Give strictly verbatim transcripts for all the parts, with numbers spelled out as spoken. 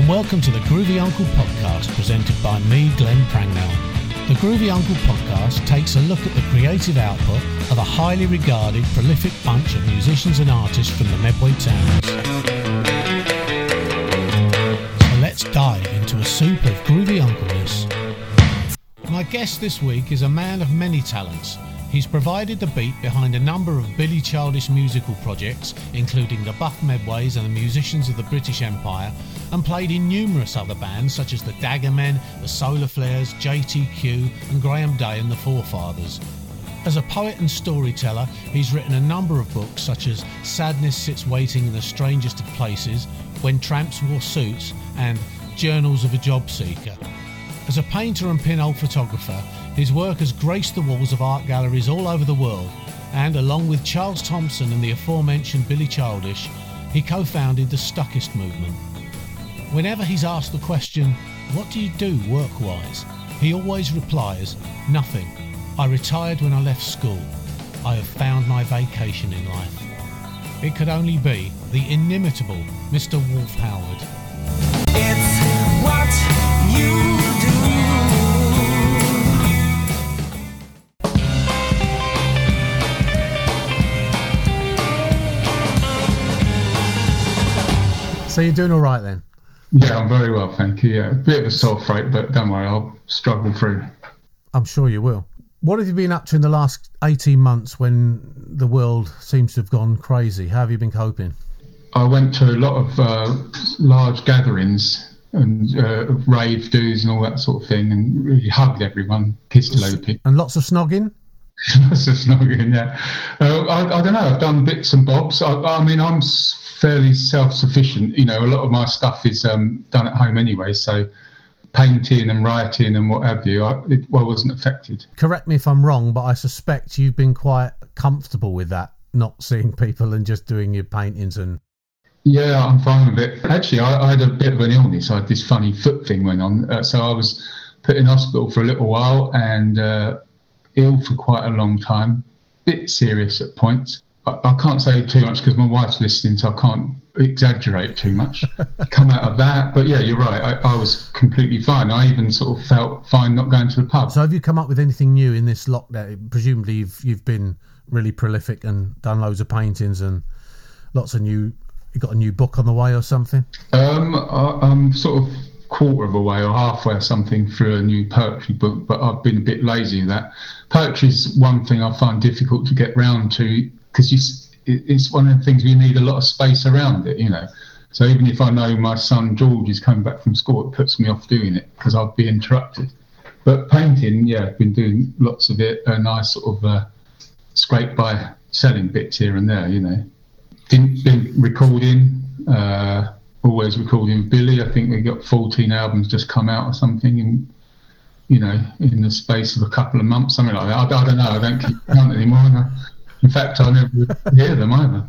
and welcome to the Groovy Uncle podcast presented by me, Glenn Prangnell. The Groovy Uncle podcast takes a look at the creative output of a highly regarded, prolific bunch of musicians and artists from the Medway Towns. So let's dive into a soup of groovy uncleness. My guest this week is a man of many talents. He's provided the beat behind a number of Billy Childish musical projects, including the Buck Medways and the Musicians of the British Empire, and played in numerous other bands such as the Dagger Men, the Solar Flares, J T Q and Graham Day and the Forefathers. As a poet and storyteller, he's written a number of books such as Sadness Sits Waiting in the Strangest of Places, When Tramps Wore Suits and Journals of a Job Seeker. As a painter and pinhole photographer, his work has graced the walls of art galleries all over the world, and along with Charles Thompson and the aforementioned Billy Childish, he co-founded the Stuckist movement. Whenever he's asked the question, "What do you do work-wise?" he always replies, "Nothing. I retired when I left school. I have found my vacation in life." It could only be the inimitable Mister Wolf Howard. It's what you do. So you're doing all right then? Yeah, I'm very well, thank you. Yeah, a bit of a sore throat, but don't worry, I'll struggle through. I'm sure you will. What have you been up to in the last eighteen months when the world seems to have gone crazy? How have you been coping? I went to a lot of uh, large gatherings and uh, rave do's and all that sort of thing, and really hugged everyone, kissed a load of people. And lots of snogging? Lots of snogging, yeah. Uh, I, I don't know, I've done bits and bobs. I, I mean, I'm fairly self-sufficient. You know, a lot of my stuff is um, done at home anyway, so painting and writing and what have you, I, it, well, I wasn't affected. Correct me if I'm wrong, but I suspect you've been quite comfortable with that, not seeing people and just doing your paintings and... Yeah, I'm fine with it. Actually, I, I had a bit of an illness. I had this funny foot thing went on. Uh, so I was put in hospital for a little while and uh, ill for quite a long time. Bit serious at points. I, I can't say too much because my wife's listening, so I can't exaggerate too much. Come out of that. But yeah, you're right. I, I was completely fine. I even sort of felt fine not going to the pub. So have you come up with anything new in this lockdown? Presumably you've, you've been really prolific and done loads of paintings and lots of new... You got a new book on the way or something? Um, I, I'm sort of quarter of a way or halfway or something through a new poetry book, but I've been a bit lazy with that. Poetry is one thing I find difficult to get round to because it's one of the things where you need a lot of space around it, you know. So even if I know my son George is coming back from school, it puts me off doing it because I'll be interrupted. But painting, yeah, I've been doing lots of it, and I sort of uh, scrape by selling bits here and there, you know. Been, been recording, uh, always recording with Billy. I think we got fourteen albums just come out or something, in, you know, in the space of a couple of months, something like that. I, I don't know. I don't keep count anymore. I, in fact, I never hear them either.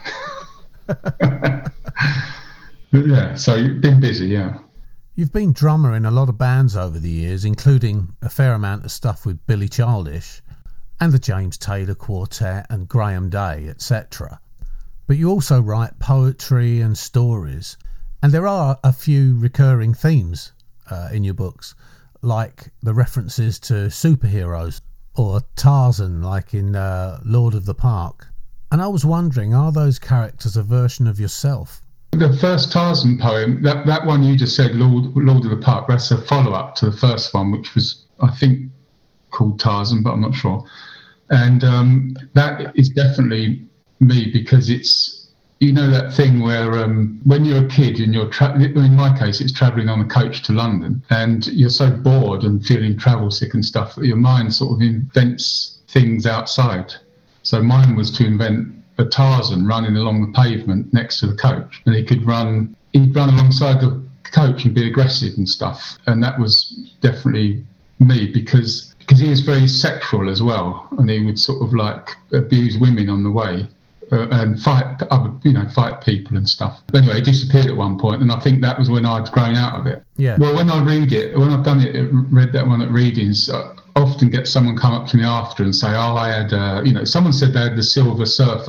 But yeah, so you've been busy, yeah. You've been drummer in a lot of bands over the years, including a fair amount of stuff with Billy Childish and the James Taylor Quartet and Graham Day, et cetera. But you also write poetry and stories, and there are a few recurring themes uh, in your books, like the references to superheroes or Tarzan, like in uh, Lord of the Park. And I was wondering, are those characters a version of yourself? The first Tarzan poem, that, that one you just said, Lord, Lord of the Park, that's a follow-up to the first one, which was, I think, called Tarzan, but I'm not sure. And um, that is definitely... me, because it's, you know, that thing where um, when you're a kid and you're tra- in my case it's travelling on a coach to London and you're so bored and feeling travel sick and stuff that your mind sort of invents things outside. So mine was to invent a Tarzan running along the pavement next to the coach, and he could run he'd run alongside the coach and be aggressive and stuff, and that was definitely me because because he was very sexual as well, and he would sort of like abuse women on the way. Uh, and fight other, you know, fight people and stuff. But anyway, it disappeared at one point, and I think that was when I'd grown out of it. Yeah. Well, when I read it, when I've done it, read that one at readings, I often get someone come up to me after and say, "Oh, I had, uh, you know, someone said they had the Silver Surfer,"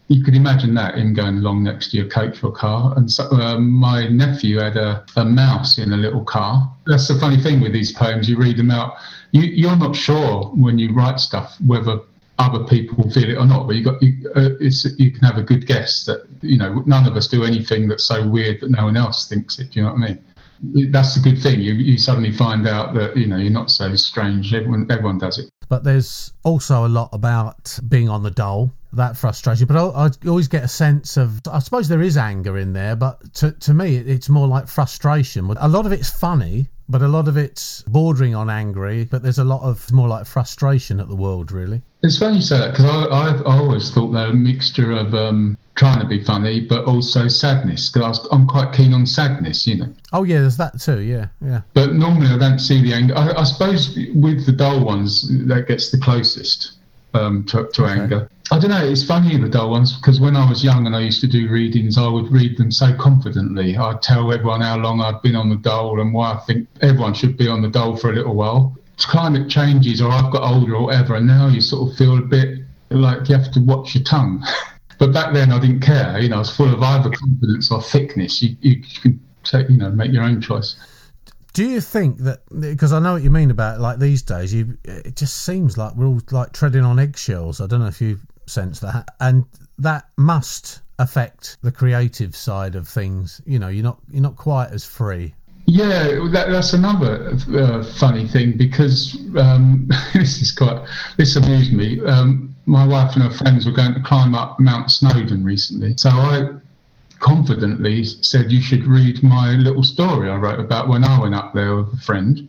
you could imagine that, him going along next to your coach or car. And so, uh, my nephew had a, a mouse in a little car. That's the funny thing with these poems. You read them out, you, you're not sure when you write stuff whether other people feel it or not, but you got you, uh, it's, you can have a good guess that, you know, none of us do anything that's so weird that no one else thinks it. Do you know what I mean? That's the good thing. You you suddenly find out that, you know, you're not so strange. Everyone everyone does it. But there's also a lot about being on the dole, that frustration. But I, I always get a sense of, I suppose there is anger in there, but to, to me, it, it's more like frustration. A lot of it's funny, but a lot of it's bordering on angry. But there's a lot of more like frustration at the world, really. It's funny you say that, because I, I've always thought they're a mixture of um, trying to be funny, but also sadness, because I'm quite keen on sadness, you know. Oh, yeah, there's that too, yeah, yeah. But normally I don't see the anger. I, I suppose with the dull ones, that gets the closest um, to, to okay. anger. I don't know, it's funny, the dull ones, because when I was young and I used to do readings, I would read them so confidently. I'd tell everyone how long I'd been on the dole and why I think everyone should be on the dole for a little while. Climate changes, or I've got older or whatever, and now you sort of feel a bit like you have to watch your tongue. But back then I didn't care, you know, I was full of either confidence or thickness. You, you can take, you know, make your own choice. Do you think that, because I know what you mean about it, like these days, you it just seems like we're all like treading on eggshells. I don't know if you sense that, and that must affect the creative side of things. You know, you're not you're not quite as free. Yeah, that, that's another uh, funny thing, because um, this is quite, this amused me. Um, my wife and her friends were going to climb up Mount Snowdon recently. So I confidently said, you should read my little story I wrote about when I went up there with a friend.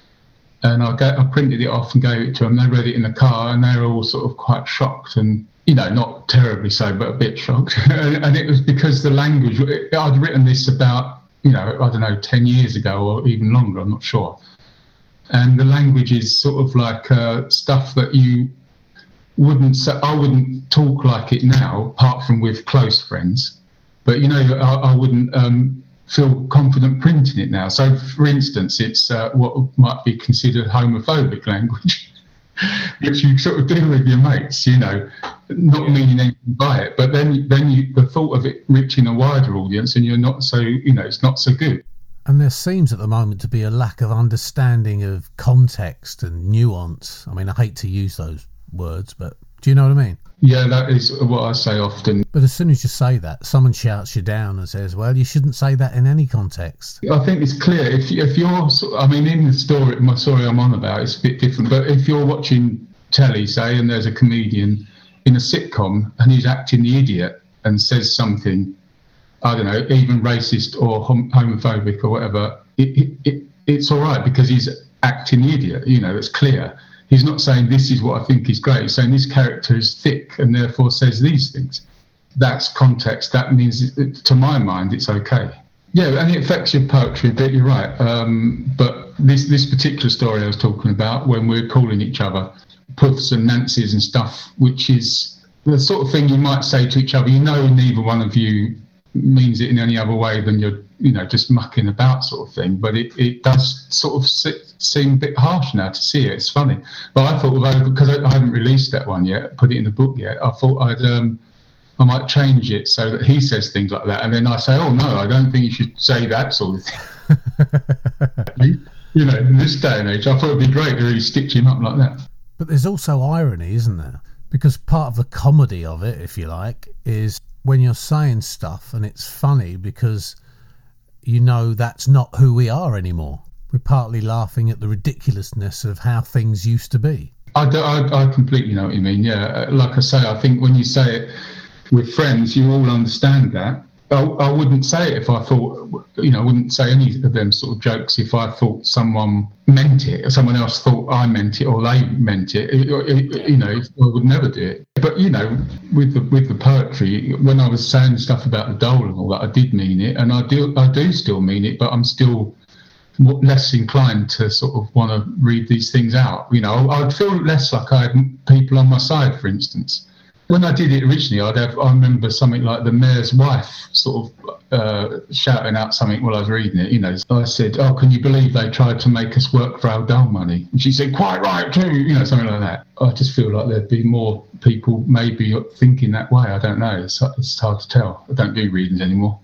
And I, got, I printed it off and gave it to them. They read it in the car and they were all sort of quite shocked, and, you know, not terribly so, but a bit shocked. and, and it was because the language, I'd written this about, you know, I don't know, ten years ago or even longer, I'm not sure. And the language is sort of like uh, stuff that you wouldn't say, I wouldn't talk like it now, apart from with close friends. But, you know, I, I wouldn't um, feel confident printing it now. So, for instance, it's uh, what might be considered homophobic language, which you sort of do with your mates, you know, not meaning anything by it. But then, then you, the thought of it reaching a wider audience, and you're not so, you know, it's not so good. And there seems at the moment to be a lack of understanding of context and nuance. I mean, I hate to use those words, but do you know what I mean? Yeah, that is what I say often. But as soon as you say that, someone shouts you down and says, well, you shouldn't say that in any context. I think it's clear. If, if you're, I mean, in the story, my story I'm on about, it's a bit different. But if you're watching telly, say, and there's a comedian in a sitcom and he's acting the idiot and says something, I don't know, even racist or hom- homophobic or whatever, it, it, it, it's all right because he's acting the idiot, you know, it's clear. He's not saying this is what I think is great. He's saying this character is thick and therefore says these things. That's context. That means, to my mind, it's okay. Yeah, and it affects your poetry a bit, you're right. Um, but this this particular story I was talking about, when we're calling each other puffs and Nancy's and stuff, which is the sort of thing you might say to each other, you know, neither one of you means it in any other way than you're, you know, just mucking about sort of thing. But it, it does sort of sit, seem a bit harsh now to see it. It's funny. But I thought, well, because I, I haven't released that one yet, put it in the book yet, I thought I'd um, I might change it so that he says things like that. And then I say, oh, no, I don't think you should say that sort of thing. You know, in this day and age, I thought it'd be great to really stitch him up like that. But there's also irony, isn't there? Because part of the comedy of it, if you like, is when you're saying stuff and it's funny because you know that's not who we are anymore. We're partly laughing at the ridiculousness of how things used to be. I, do, I, I completely know what you mean, yeah. Like I say, I think when you say it with friends, you all understand that. I, I wouldn't say it if I thought, you know, I wouldn't say any of them sort of jokes if I thought someone meant it, or someone else thought I meant it, or they meant it. It, it you know, I would never do it. But, you know, with the with the poetry, when I was saying stuff about the dole and all that, I did mean it, and I do I do still mean it, but I'm still less inclined to sort of want to read these things out. You know, I'd feel less like I had people on my side, for instance. When I did it originally, I'd have, I remember something like The Mayor's Wife sort of uh, shouting out something while I was reading it. You know, I said, "Oh, can you believe they tried to make us work for our dole money?" And she said, "Quite right too." You know, something like that. I just feel like there'd be more people maybe thinking that way. I don't know. It's, it's hard to tell. I don't do readings anymore.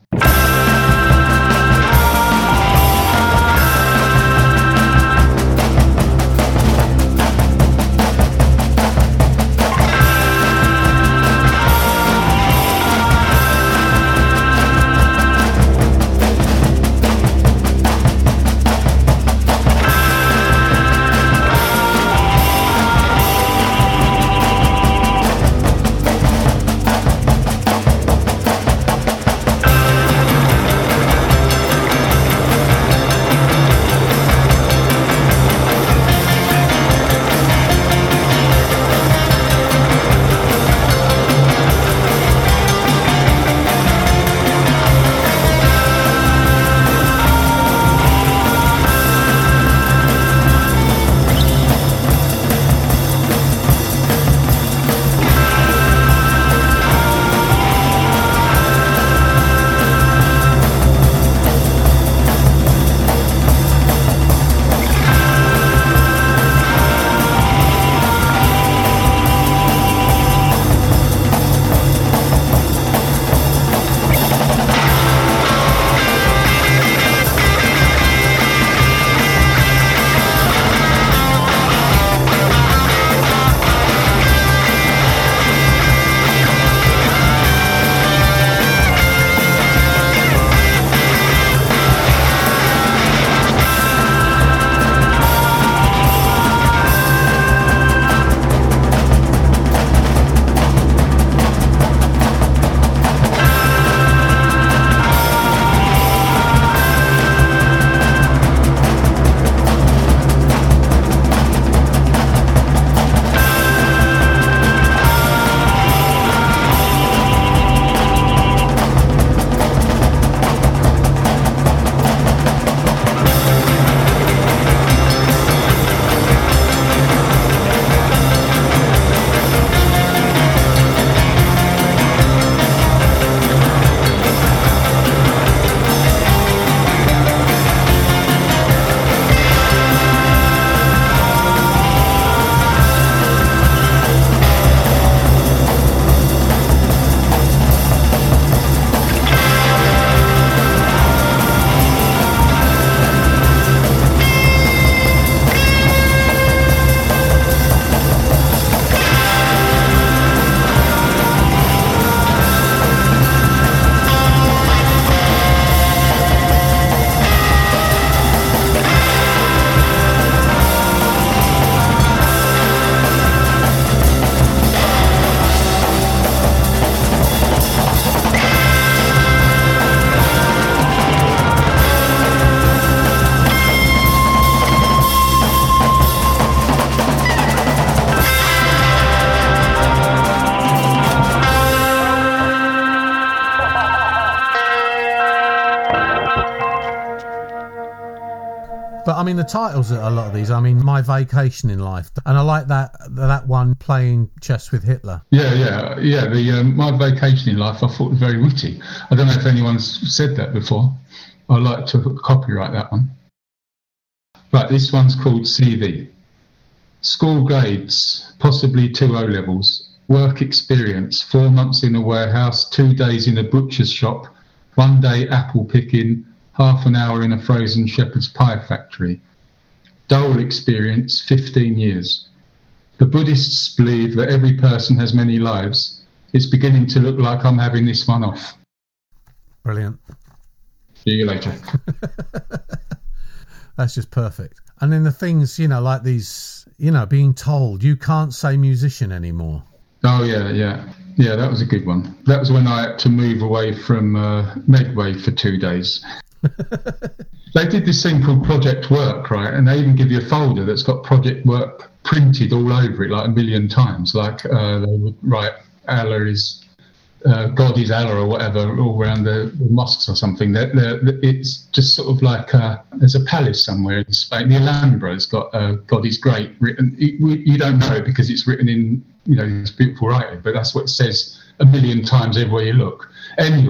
But I mean, the titles of a lot of these, I mean, My Vacation in Life, and I like that that one, Playing Chess with Hitler. Yeah, yeah, yeah. The um, My Vacation in Life, I thought was very witty. I don't know if anyone's said that before. I'd like to copyright that one. Right, this one's called C V. School grades, possibly two O levels. Work experience, four months in a warehouse, two days in a butcher's shop, one day apple picking, half an hour in a frozen shepherd's pie factory. Dole experience, fifteen years. The Buddhists believe that every person has many lives. It's beginning to look like I'm having this one off. Brilliant. See you later. That's just perfect. And then the things, you know, like these, you know, being told you can't say musician anymore. Oh, yeah, yeah. Yeah, that was a good one. That was when I had to move away from uh, Medway for two days. They did this thing called Project Work, right? And they even give you a folder that's got Project Work printed all over it, like a million times. Like uh, they would write, Allah is, uh, God is Allah or whatever, all around the, the mosques or something. They're, they're, it's just sort of like, uh, there's a palace somewhere in Spain. The Alhambra's got uh, God is great written. It, you don't know it because it's written in, you know, this beautiful writing, but that's what it says a million times everywhere you look. Anyway,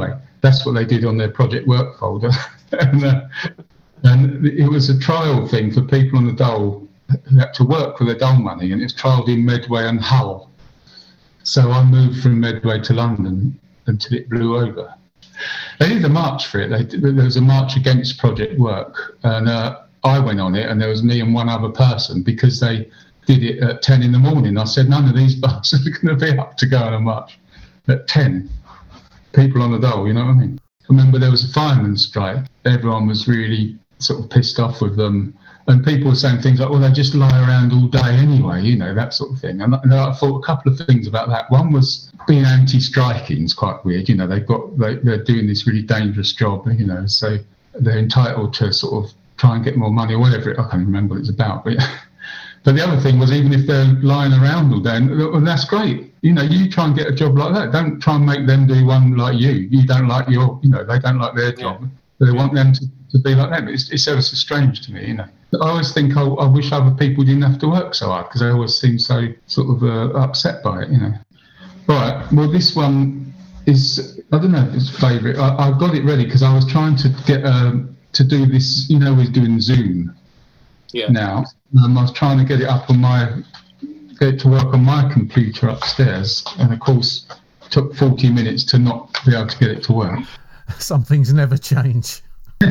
That's what they did on their project work folder. and, uh, and it was a trial thing for people on the dole who had to work for their dole money, and it was trialled in Medway and Hull. So I moved from Medway to London until it blew over. They did a march for it. They did, there was a march against project work, and uh, I went on it, and there was me and one other person, because they did it at ten in the morning. I said, none of these buses are going to be up to go on a march at ten. People on the dole, you know what I mean? I remember there was a fireman's strike. Everyone was really sort of pissed off with them. And people were saying things like, well, they just lie around all day anyway, you know, that sort of thing. And, and I thought a couple of things about that. One was being anti-striking is quite weird. You know, they've got, they, they're doing this really dangerous job, you know, so they're entitled to sort of try and get more money or whatever. It, I can't remember what it's about. But, but the other thing was, even if they're lying around all day, and, and that's great. You know, you try and get a job like that. Don't try and make them do one like you. You don't like your, you know, they don't like their job. Yeah. They want them to, to be like them. It's, it's ever so strange to me, you know. I always think, oh, I wish other people didn't have to work so hard, because they always seem so sort of uh, upset by it, you know. Right, well, this one is, I don't know if it's favourite. I, I got it ready because I was trying to get um, to do this, you know, we're doing Zoom yeah. now. Um, I was trying to get it up on my, get it to work on my computer upstairs, and of course, it took forty minutes to not be able to get it to work. Some things never change.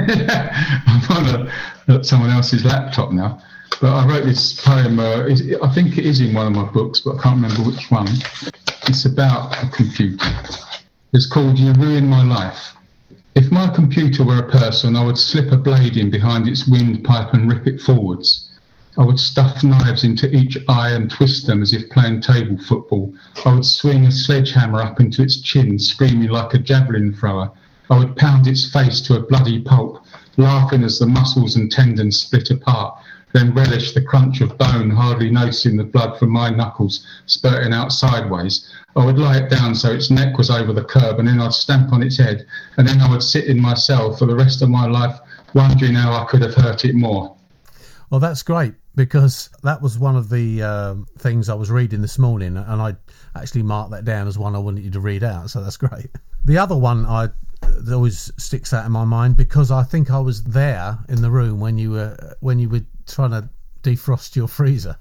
I'm on a, at someone else's laptop now, but I wrote this poem. Uh, I think it is in one of my books, but I can't remember which one. It's about a computer. It's called "You Ruin My Life." If my computer were a person, I would slip a blade in behind its windpipe and rip it forwards. I would stuff knives into each eye and twist them as if playing table football. I would swing a sledgehammer up into its chin, screaming like a javelin thrower. I would pound its face to a bloody pulp, laughing as the muscles and tendons split apart, then relish the crunch of bone, hardly noticing the blood from my knuckles spurting out sideways. I would lie it down so its neck was over the curb, and then I'd stamp on its head, and then I would sit in my cell for the rest of my life, wondering how I could have hurt it more. Well, that's great, because that was one of the uh, things I was reading this morning, and I actually marked that down as one I wanted you to read out, so that's great. The other one I that always sticks out in my mind, because I think I was there in the room when you were when you were trying to defrost your freezer.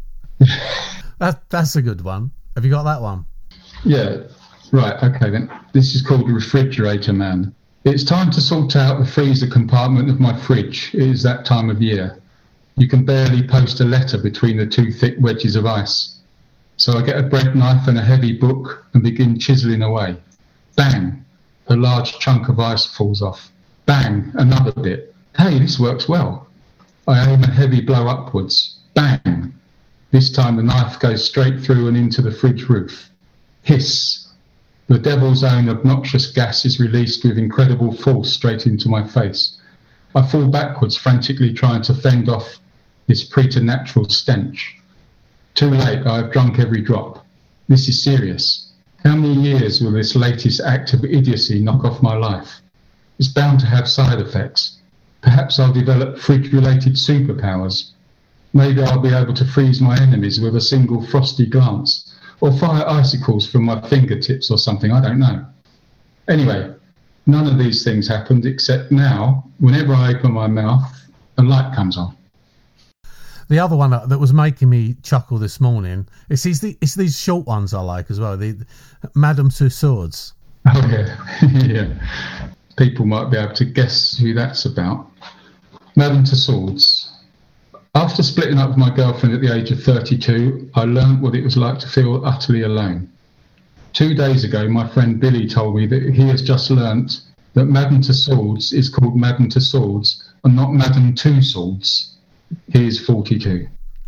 that that's a good one. Have you got that one? Yeah, right, okay then. This is called Refrigerator Man. It's time to sort out the freezer compartment of my fridge. It is that time of year. You can barely post a letter between the two thick wedges of ice. So I get a bread knife and a heavy book and begin chiselling away. Bang! A large chunk of ice falls off. Bang! Another bit. Hey, this works well. I aim a heavy blow upwards. Bang! This time the knife goes straight through and into the fridge roof. Hiss! The devil's own obnoxious gas is released with incredible force straight into my face. I fall backwards, frantically trying to fend off this preternatural stench. Too late, I have drunk every drop. This is serious. How many years will this latest act of idiocy knock off my life? It's bound to have side effects. Perhaps I'll develop fridge-related superpowers. Maybe I'll be able to freeze my enemies with a single frosty glance, or fire icicles from my fingertips or something, I don't know. Anyway, none of these things happened, except now, whenever I open my mouth, a light comes on. The other one that was making me chuckle this morning, it's these, it's these short ones I like as well, the Madame Tussauds. Oh, yeah. yeah. People might be able to guess who that's about. Madame Tussauds. After splitting up with my girlfriend at the age of thirty-two, I learned what it was like to feel utterly alone. Two days ago, my friend Billy told me that he has just learnt that Madame Tussauds is called Madame Tussauds and not Madame Two Swords. He is forty-two.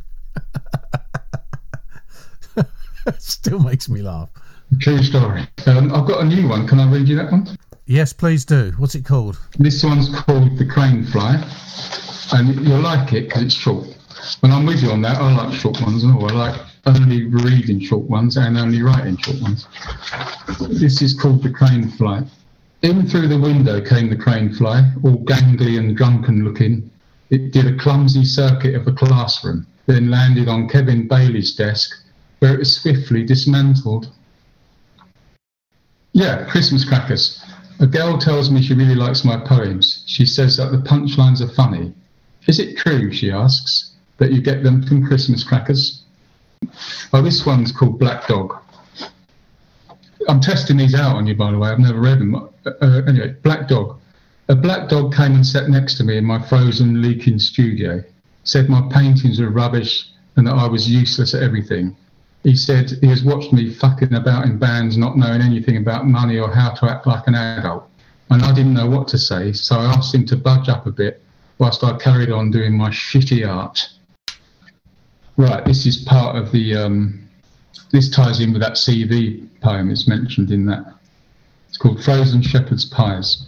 Still makes me laugh. True story. Um, I've got a new one. Can I read you that one? Yes, please do. What's it called? This one's called The Crane Fly, and you'll like it because it's short. When I'm with you on that, I like short ones and all. I like only reading short ones and only writing short ones. This is called The Crane Fly. In through the window came the crane fly, all gangly and drunken looking. It did a clumsy circuit of the classroom, then landed on Kevin Bailey's desk, where it was swiftly dismantled. Yeah, Christmas crackers. A girl tells me she really likes my poems. She says that the punchlines are funny. Is it true, she asks, that you get them from Christmas crackers? Oh, this one's called Black Dog. I'm testing these out on you, by the way. I've never read them. Uh, anyway, Black Dog. A black dog came and sat next to me in my frozen, leaking studio. Said my paintings were rubbish and that I was useless at everything. He said he has watched me fucking about in bands, not knowing anything about money or how to act like an adult. And I didn't know what to say, so I asked him to budge up a bit whilst I carried on doing my shitty art. Right, this is part of the... Um, this ties in with that C V poem it's mentioned in that. It's called Frozen Shepherd's Pies.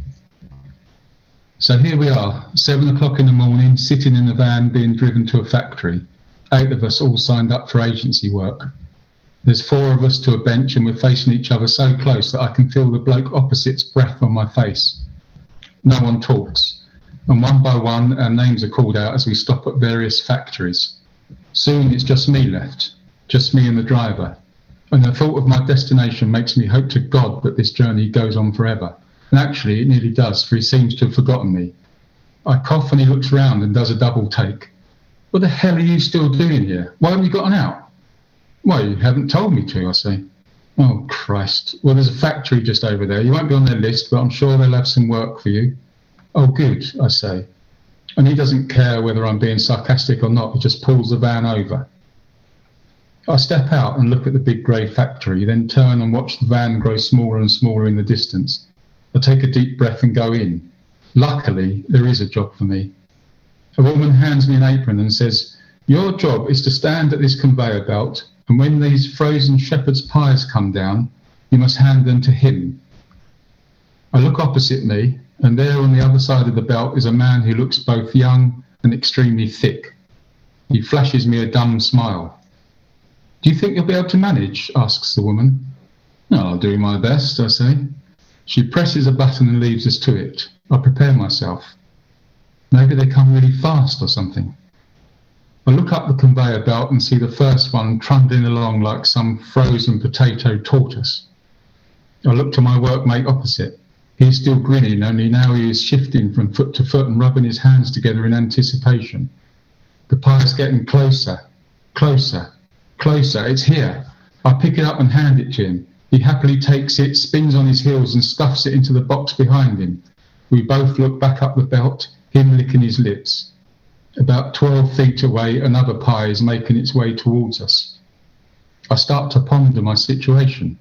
So here we are, seven o'clock in the morning, sitting in a van being driven to a factory. Eight of us all signed up for agency work. There's four of us to a bench and we're facing each other so close that I can feel the bloke opposite's breath on my face. No one talks. And one by one, our names are called out as we stop at various factories. Soon it's just me left, just me and the driver. And the thought of my destination makes me hope to God that this journey goes on forever. And actually, it nearly does, for he seems to have forgotten me. I cough and he looks round and does a double take. What the hell are you still doing here? Why haven't you gotten out? Well, you haven't told me to, I say. Oh, Christ. Well, there's a factory just over there. You won't be on their list, but I'm sure they'll have some work for you. Oh, good, I say. And he doesn't care whether I'm being sarcastic or not. He just pulls the van over. I step out and look at the big grey factory, then turn and watch the van grow smaller and smaller in the distance. I take a deep breath and go in. Luckily, there is a job for me. A woman hands me an apron and says, your job is to stand at this conveyor belt, and when these frozen shepherd's pies come down, you must hand them to him. I look opposite me, and there on the other side of the belt is a man who looks both young and extremely thick. He flashes me a dumb smile. Do you think you'll be able to manage? Asks the woman. No, I'll do my best, I say. She presses a button and leaves us to it. I prepare myself. Maybe they come really fast or something. I look up the conveyor belt and see the first one trundling along like some frozen potato tortoise. I look to my workmate opposite. He's still grinning, only now he is shifting from foot to foot and rubbing his hands together in anticipation. The pie's getting closer, closer, closer. It's here. I pick it up and hand it to him. He happily takes it, spins on his heels and stuffs it into the box behind him. We both look back up the belt, him licking his lips. About twelve feet away, another pie is making its way towards us. I start to ponder my situation.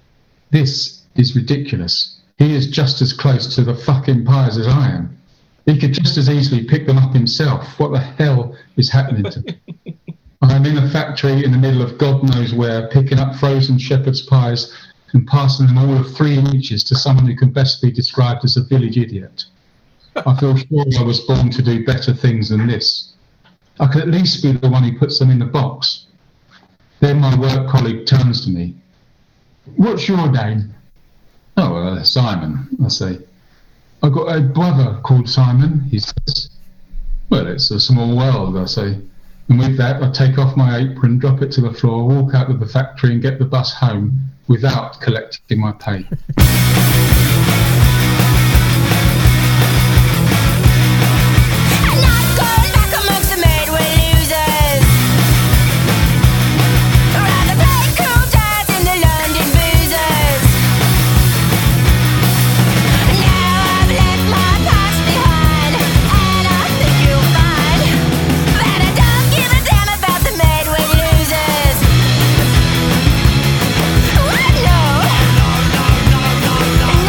This is ridiculous. He is just as close to the fucking pies as I am. He could just as easily pick them up himself. What the hell is happening to me? I'm in a factory in the middle of God knows where, picking up frozen shepherd's pies and passing them all of three inches to someone who can best be described as a village idiot. I feel sure I was born to do better things than this. I could at least be the one who puts them in the box. Then my work colleague turns to me. What's your name? Oh, uh, Simon, I say. I've got a brother called Simon, he says. Well, it's a small world, I say. And with that, I take off my apron, drop it to the floor, walk out of the factory and get the bus home without collecting my pay. No, no, no, no, no.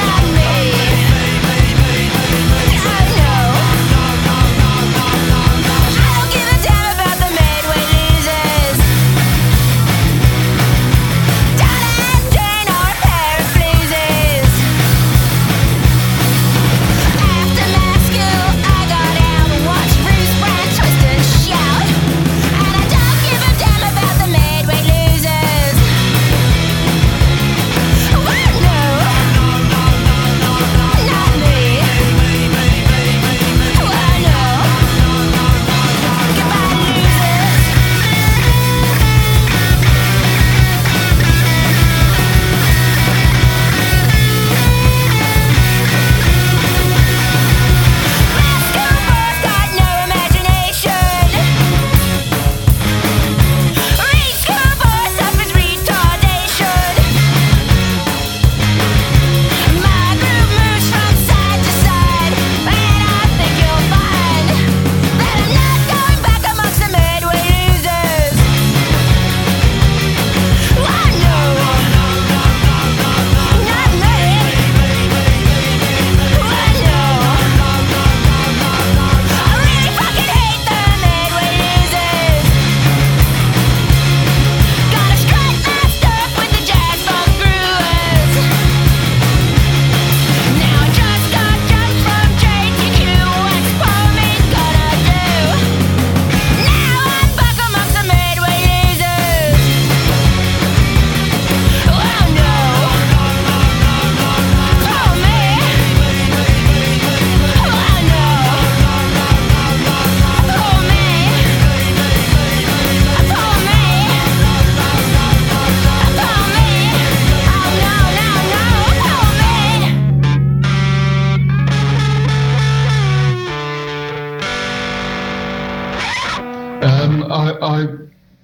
I, I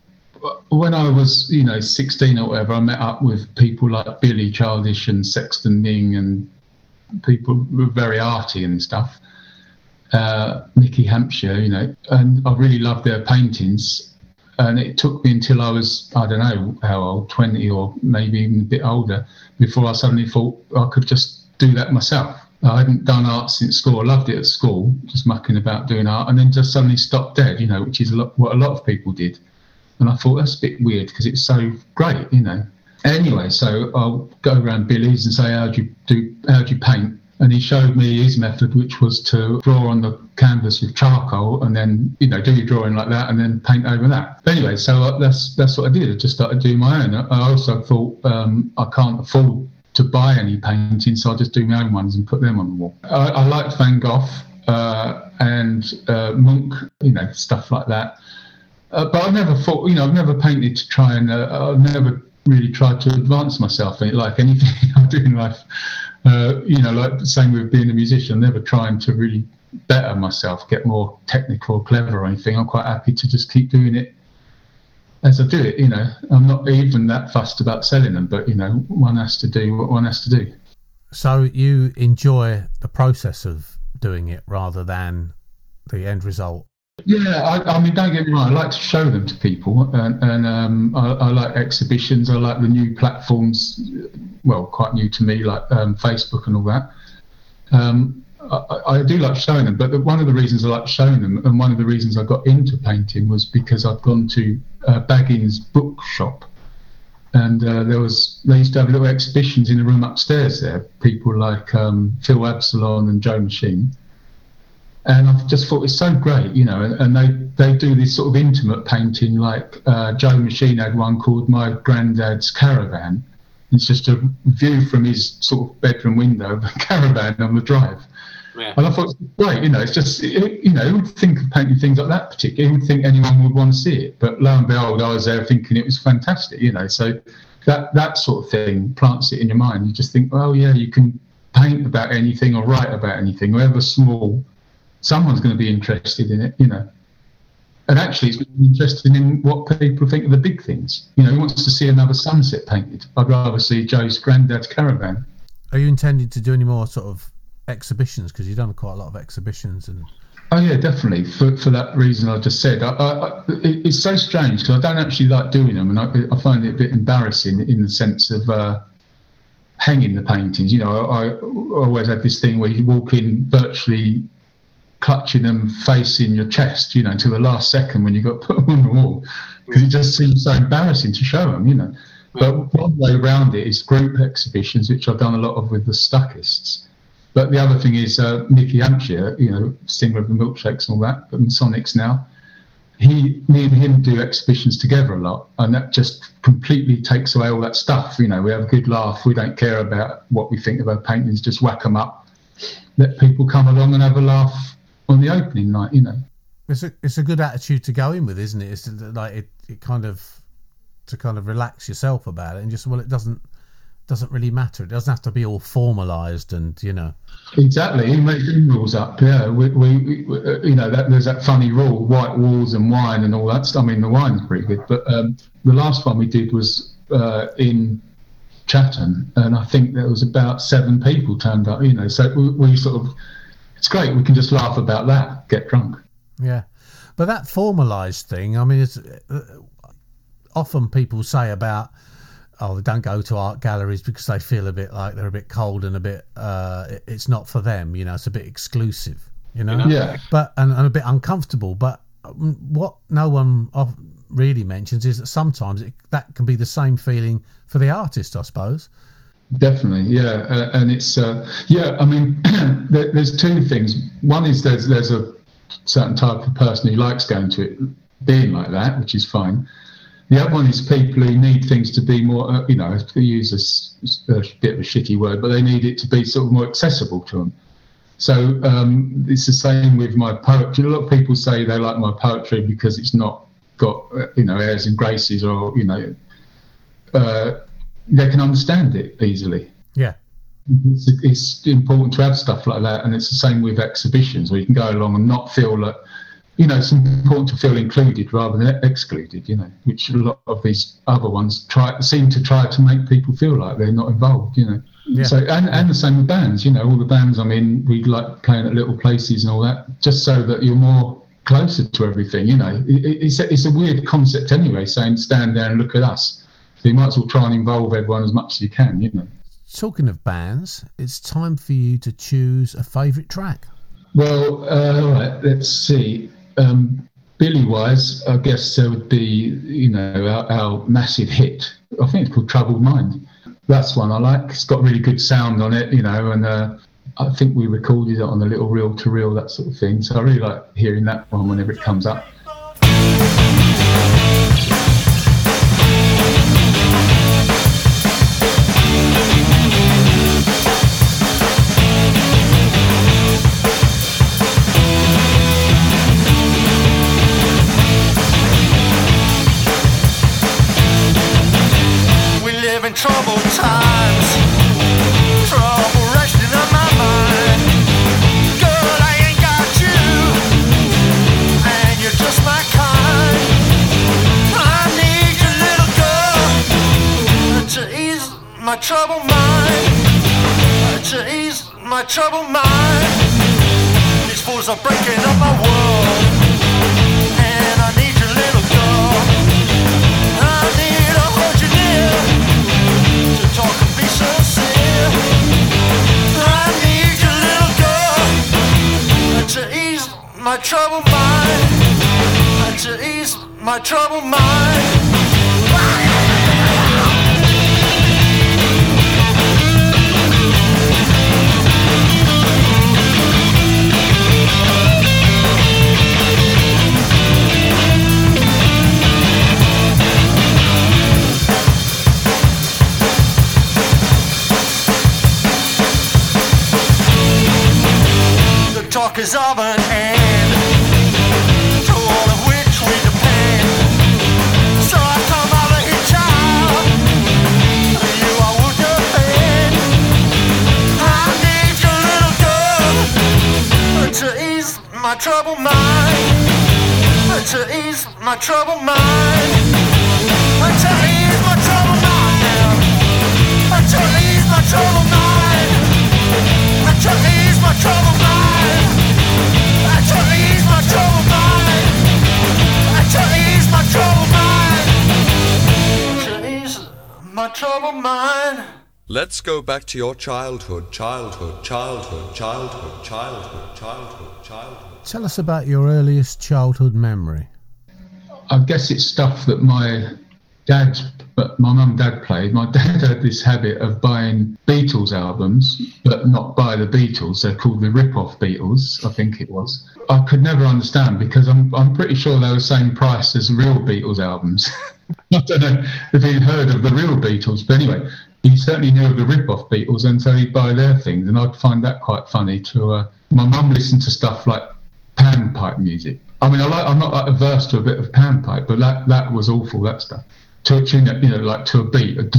when I was, you know, sixteen or whatever, I met up with people like Billy Childish and Sexton Ming and people who were very arty and stuff. Uh, Nicky Hampshire, you know, and I really loved their paintings. And it took me until I was, I don't know how old, twenty or maybe even a bit older, before I suddenly thought I could just do that myself. I hadn't done art since school. I loved it at school, just mucking about doing art, and then just suddenly stopped dead, you know, which is a lot, what a lot of people did. And I thought, that's a bit weird because it's so great, you know. Anyway, so I'll go around Billy's and say, how do you do, how do you paint? And he showed me his method, which was to draw on the canvas with charcoal and then, you know, do your drawing like that and then paint over that. Anyway, so that's that's what I did. I just started doing my own. I also thought um, I can't afford to buy any paintings, so I'll just do my own ones and put them on the wall. I, I liked Van Gogh uh, and uh, Munch, you know, stuff like that. Uh, but I never thought, you know, I've never painted to try and, uh, I've never really tried to advance myself in it, like anything I do in life. Uh, you know, like the same with being a musician, never trying to really better myself, get more technical or clever or anything. I'm quite happy to just keep doing it as I do it, you know. I'm not even that fussed about selling them, but, you know, one has to do what one has to do. So you enjoy the process of doing it rather than the end result? Yeah, I, I mean, don't get me wrong, I like to show them to people, and, and um, I, I like exhibitions, I like the new platforms, well, quite new to me, like um, Facebook and all that. Um, I, I do like showing them, but the, one of the reasons I like showing them, and one of the reasons I got into painting, was because I'd gone to uh, Baggins' bookshop, and uh, there was they used to have little exhibitions in the room upstairs there, people like um, Phil Absalon and Joe Machine. And I just thought it's so great, you know, and, and they, they do this sort of intimate painting, like uh, Joe Machine had one called My Granddad's Caravan. It's just a view from his sort of bedroom window of a caravan on the drive. Yeah. And I thought, great, you know, it's just, it, you know, who would think of painting things like that particularly? Who would think anyone would want to see it? But lo and behold, I was there thinking it was fantastic, you know, so that, that sort of thing plants it in your mind. You just think, well, yeah, you can paint about anything or write about anything, however small. Someone's going to be interested in it, you know. And actually, it's interested in what people think of the big things. You know, who wants to see another sunset painted? I'd rather see Joe's Granddad's Caravan. Are you intending to do any more sort of exhibitions? Because you've done quite a lot of exhibitions. And oh, yeah, definitely. For for that reason I just said. I, I, I, it's so strange because I don't actually like doing them. And I, I find it a bit embarrassing in the sense of uh, hanging the paintings. You know, I, I always had this thing where you walk in virtually clutching them facing your chest, you know, until the last second when you got put them on the wall, because it just seems so embarrassing to show them, you know. But one way around it is group exhibitions, which I've done a lot of with the Stuckists. But the other thing is uh, Nicky Hampshire, you know, singer of the Milkshakes and all that, but in Sonics now, he, me and him do exhibitions together a lot, and that just completely takes away all that stuff. You know, we have a good laugh. We don't care about what we think of our paintings, just whack them up, let people come along and have a laugh on the opening night, you know. It's a it's a good attitude to go in with, isn't it? It's like it, it kind of to kind of relax yourself about it and just, well, it doesn't doesn't really matter. It doesn't have to be all formalised and, you know. Exactly. You make rules up, yeah. We, we, we you know, that there's that funny rule, white walls and wine and all that stuff. I mean, the wine's pretty good, but um, the last one we did was uh, in Chatham, and I think there was about seven people turned up, you know. So we, we sort of. It's great. We can just laugh about that, get drunk. Yeah. But that formalised thing, I mean, it's, uh, often people say about, oh, they don't go to art galleries because they feel a bit like they're a bit cold and a bit, uh, it's not for them, you know, it's a bit exclusive, you know? Yeah. But, and, and a bit uncomfortable. But what no one really mentions is that sometimes it, that can be the same feeling for the artist, I suppose. Definitely, yeah, uh, and it's uh, yeah. I mean, there, there's two things. One is there's there's a certain type of person who likes going to it, being like that, which is fine. The other one is people who need things to be more, uh, you know, to use a, a bit of a shitty word, but they need it to be sort of more accessible to them. So um, it's the same with my poetry. A lot of people say they like my poetry because it's not got, uh, you know, airs and graces, or, you know. Uh, they can understand it easily. Yeah. It's, it's important to have stuff like that, and it's the same with exhibitions where you can go along and not feel like you know, it's important to feel included rather than excluded, you know, which a lot of these other ones try seem to try to make people feel like they're not involved, you know. Yeah. So and, and the same with bands, you know, all the bands I'm in, we like playing at little places and all that, just so that you're more closer to everything, you know. It, it's, a, it's a weird concept anyway, saying stand there and look at us. So you might as well try and involve everyone as much as you can, you know. Talking of bands, it's time for you to choose a favourite track. Well, uh, all right, let's see. Um, Billy-wise, I guess there would be, you know, our, our massive hit. I think it's called Troubled Mind. That's one I like. It's got really good sound on it, you know, and uh, I think we recorded it on a little reel-to-reel, that sort of thing. So I really like hearing that one whenever it comes up. Troubled times, trouble resting on my mind. Girl, I ain't got you, and you're just my kind. I need your little girl to ease my troubled mind, to ease my troubled mind. These fools are breaking up my world, and I need your little girl. I need to hold you near, to talk and be sincere. I need your little girl to ease my troubled mind, to ease my troubled mind. Talk is of an end, to all of which we depend. So I come over here, child, you I would defend. I need your little girl to ease my troubled mind, to ease my troubled mind, to ease my troubled mind, to ease my troubled mind, to ease my troubled mind. To ease my troubled mind, to ease my troubled mind, to ease my troubled mind. Let's go back to your childhood, childhood, childhood, childhood, childhood, childhood, childhood. Tell us about your earliest childhood memory. I guess it's stuff that my dad, but my mum and dad played. My dad had this habit of buying Beatles albums, but not by the Beatles. They're called the rip-off Beatles, I think it was. I could never understand because I'm I'm pretty sure they were the same price as real Beatles albums. I don't know if he'd heard of the real Beatles, but anyway, he certainly knew of the rip-off Beatles, and so he'd buy their things, and I'd find that quite funny. To uh, my mum listened to stuff like panpipe music. I mean, I like, I'm not like averse to a bit of panpipe, but that that was awful. That stuff. To a tune, you know, like to a beat. A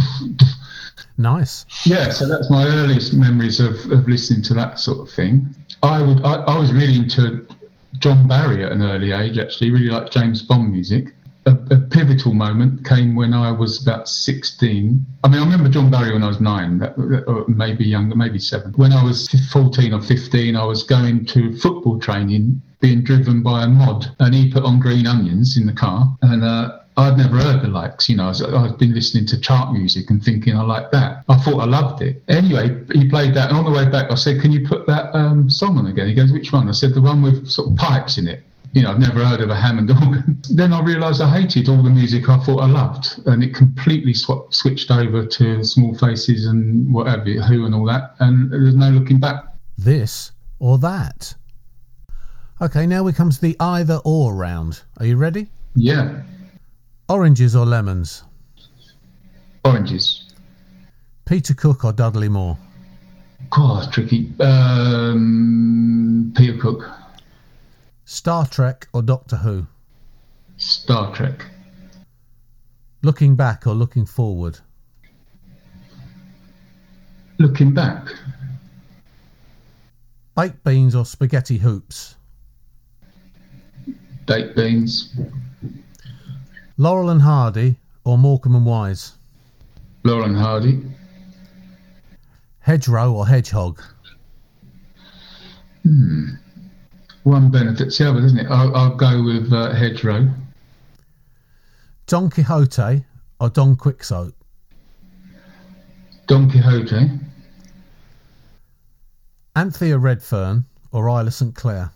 Nice. Yeah, so that's my earliest memories of, of listening to that sort of thing. I would, I, I was really into John Barry at an early age, actually, really like James Bond music. A, a pivotal moment came when I was about sixteen. I mean, I remember John Barry when I was nine, or maybe younger, maybe seven. When I was fourteen or fifteen, I was going to football training, being driven by a mod, and he put on Green Onions in the car, and uh, I'd never heard the likes, you know. I'd been listening to chart music and thinking I liked that. I thought I loved it. Anyway, he played that, and on the way back I said, can you put that um, song on again? He goes, which one? I said, the one with sort of pipes in it. You know, I've never heard of a Hammond organ. Then I realised I hated all the music I thought I loved, and it completely sw- switched over to Small Faces and whatever, Who and all that, and there's no looking back. This or that. Okay, now we come to the either or round. Are you ready? Yeah. Oranges or lemons? Oranges. Peter Cook or Dudley Moore? God, tricky. Um, Peter Cook. Star Trek or Doctor Who? Star Trek. Looking back or looking forward? Looking back. Baked beans or spaghetti hoops? Baked beans. Laurel and Hardy or Morecambe and Wise? Laurel and Hardy. Hedgerow or Hedgehog? Hmm. One benefits the other, doesn't it? I'll, I'll go with uh, Hedgerow. Don Quixote or Don Quixote? Don Quixote. Anthea Redfern or Isla St Clair?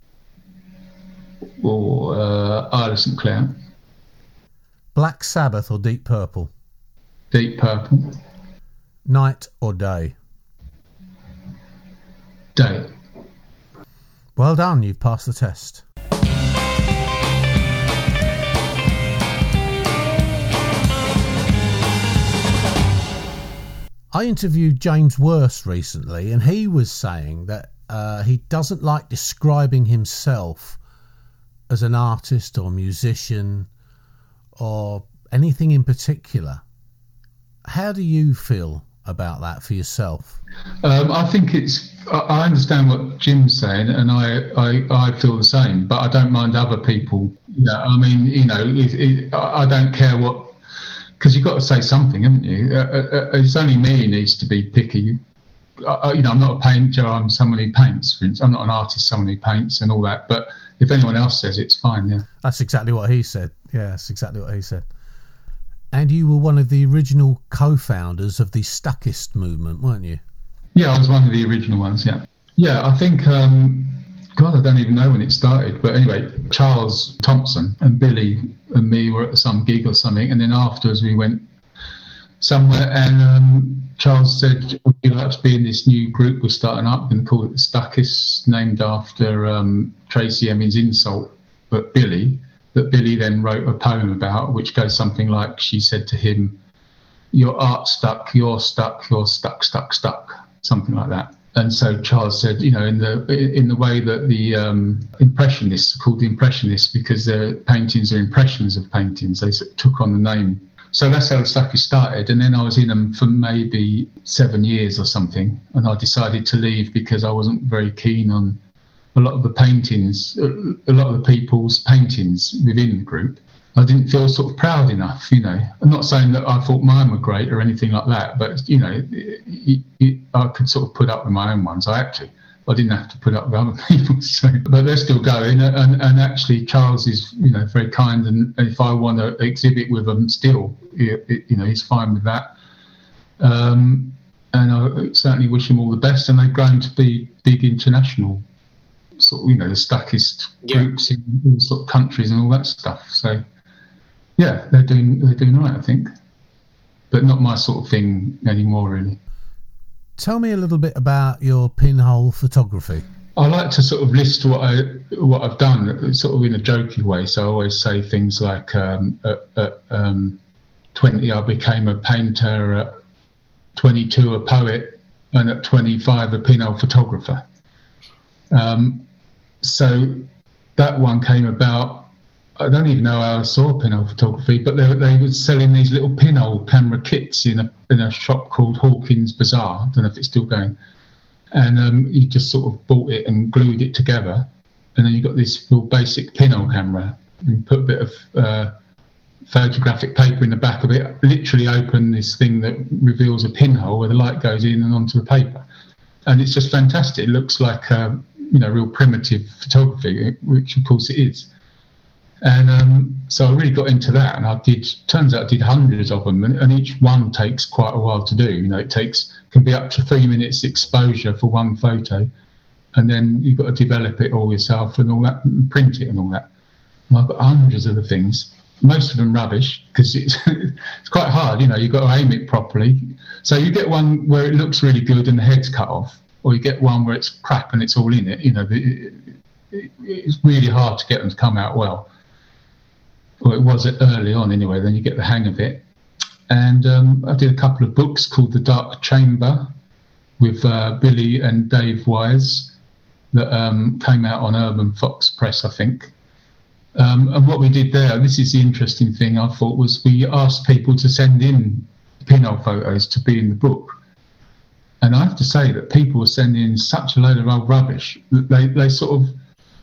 Or uh, Isla St Clair. Black Sabbath or Deep Purple? Deep Purple. Night or day? Day. Well done, you've passed the test. I interviewed James Worst recently, and he was saying that uh, he doesn't like describing himself as an artist or musician or anything in particular. How do you feel about that for yourself? Um, I think it's. I understand what Jim's saying, and I, I, I feel the same. But I don't mind other people. Yeah, I mean, you know, it, it, I don't care what, because you've got to say something, haven't you? Uh, uh, it's only me who needs to be picky. I, you know, I'm not a painter. I'm someone who paints. For instance, I'm not an artist. Someone who paints and all that. But if anyone else says it's fine, yeah. That's exactly what he said. Yeah, that's exactly what he said. And you were one of the original co-founders of the Stuckist movement, weren't you? Yeah, I was one of the original ones, yeah. Yeah, I think, um, God, I don't even know when it started. But anyway, Charles Thompson and Billy and me were at some gig or something. And then afterwards we went somewhere and um, Charles said, would you like to be in this new group we're starting up and call it the Stuckists, named after um, Tracy Emin's insult, but Billy. That Billy then wrote a poem about, which goes something like, she said to him, your art stuck, you're stuck, you're stuck, stuck, stuck, something like that. And so Charles said, you know, in the in the way that the um, Impressionists are called the Impressionists because their paintings are impressions of paintings, they sort of took on the name. So that's how the Stuckists started. And then I was in them for maybe seven years or something. And I decided to leave because I wasn't very keen on a lot of the paintings, a lot of the people's paintings within the group. I didn't feel sort of proud enough, you know. I'm not saying that I thought mine were great or anything like that, but, you know, it, it, it, I could sort of put up with my own ones. I actually, I didn't have to put up with other people's. So, but they're still going. And, and actually, Charles is, you know, very kind. And if I want to exhibit with them still, it, it, you know, he's fine with that. Um, and I certainly wish him all the best. And they've grown to be big international sort of, you know, the Stuckist yeah. groups in all sort of countries and all that stuff. So, yeah, they're doing they're doing right, I think, but not my sort of thing anymore, really. Tell me a little bit about your pinhole photography. I like to sort of list what I what I've done, sort of in a jokey way. So I always say things like, um, at, at um, twenty, I became a painter. At twenty-two, a poet, and at twenty-five, a pinhole photographer. Um, so that one came about. I don't even know how I saw pinhole photography, but they, they were selling these little pinhole camera kits in a in a shop called Hawkins Bazaar. I don't know if it's still going. And um, you just sort of bought it and glued it together, and then you got this real basic pinhole camera. You put a bit of uh, photographic paper in the back of it. Literally open this thing that reveals a pinhole where the light goes in and onto the paper, and it's just fantastic. It looks like uh, you know, real primitive photography, which of course it is. And um, so I really got into that, and I did. Turns out I did hundreds of them, and, and each one takes quite a while to do. You know, it takes can be up to three minutes exposure for one photo, and then you've got to develop it all yourself and all that, and print it and all that. And I've got hundreds of the things, most of them rubbish because it's it's quite hard. You know, you've got to aim it properly. So you get one where it looks really good and the head's cut off, or you get one where it's crap and it's all in it. You know, it, it, it's really hard to get them to come out well. Well, it was it early on anyway, then you get the hang of it. And um, I did a couple of books called The Dark Chamber with uh, Billy and Dave Wise that um, came out on Urban Fox Press, I think. Um, and what we did there, this is the interesting thing I thought, was we asked people to send in pinhole photos to be in the book. And I have to say that people were sending in such a load of old rubbish that they, they sort of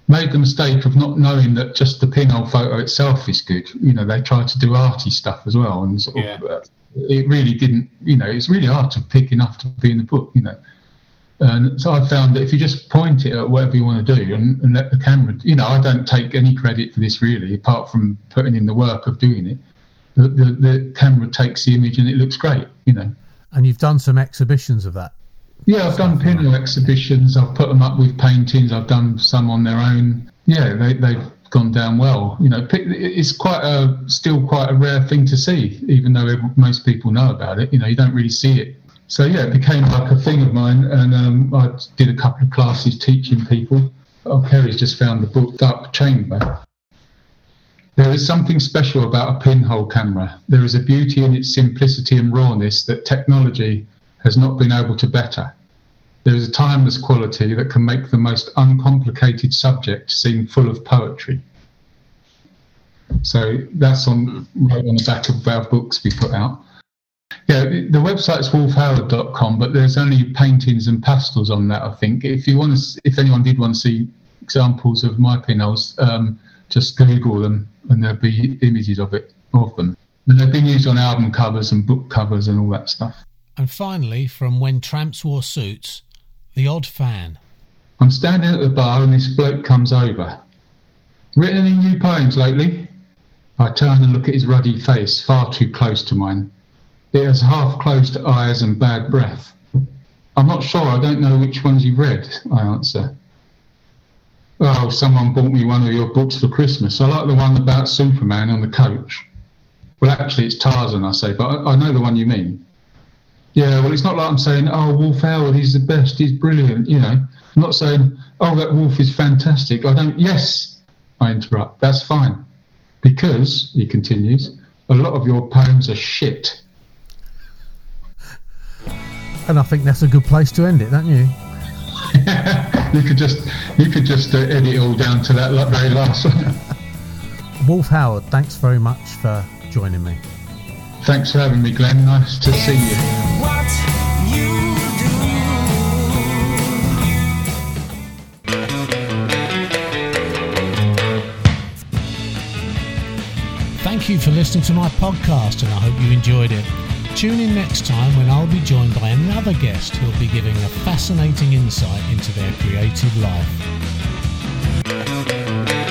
made the mistake of not knowing that just the pinhole photo itself is good. You know, they tried to do arty stuff as well, and sort yeah. of, uh, it really didn't. You know, it's really hard to pick enough to be in the book. You know, and so I found that if you just point it at whatever you want to do and, and let the camera, you know, I don't take any credit for this really, apart from putting in the work of doing it. The, the, the camera takes the image and it looks great. You know. And you've done some exhibitions of that. Yeah, I've done pinhole exhibitions. I've put them up with paintings. I've done some on their own. Yeah, they, they've gone down well. You know, it's quite a still quite a rare thing to see, even though most people know about it. You know, you don't really see it. So yeah, it became like a thing of mine, and um, I did a couple of classes teaching people. Oh, Kerry's just found the book Dark Chamber. There is something special about a pinhole camera. There is a beauty in its simplicity and rawness that technology has not been able to better. There is a timeless quality that can make the most uncomplicated subject seem full of poetry. So that's on right on the back of our books we put out. Yeah, the website's wolf howard dot com, but there's only paintings and pastels on that, I think. If you want to, if anyone did want to see examples of my pinholes, um, just Google them and there'll be images of it, of them. And they've been used on album covers and book covers and all that stuff. And finally, from When Tramps Wore Suits, The Odd Fan. I'm standing at the bar and this bloke comes over. Written any new poems lately? I turn and look at his ruddy face, far too close to mine. It has half-closed eyes and bad breath. I'm not sure, I don't know which ones you've read, I answer. Oh, someone bought me one of your books for Christmas. I like the one about Superman on the coach. Well, actually, it's Tarzan, I say, but I, I know the one you mean. Yeah, well, it's not like I'm saying, oh, Wolf Howard, he's the best, he's brilliant, you know. I'm not saying, oh, that Wolf is fantastic. I don't, yes, I interrupt, that's fine. Because, he continues, a lot of your poems are shit. And I think that's a good place to end it, don't you? you could just, you could just uh, edit it all down to that very last one. Wolf Howard, thanks very much for joining me. Thanks for having me, Glenn. Nice to see you. What you Thank you for listening to my podcast, and I hope you enjoyed it. Tune in next time when I'll be joined by another guest who'll be giving a fascinating insight into their creative life.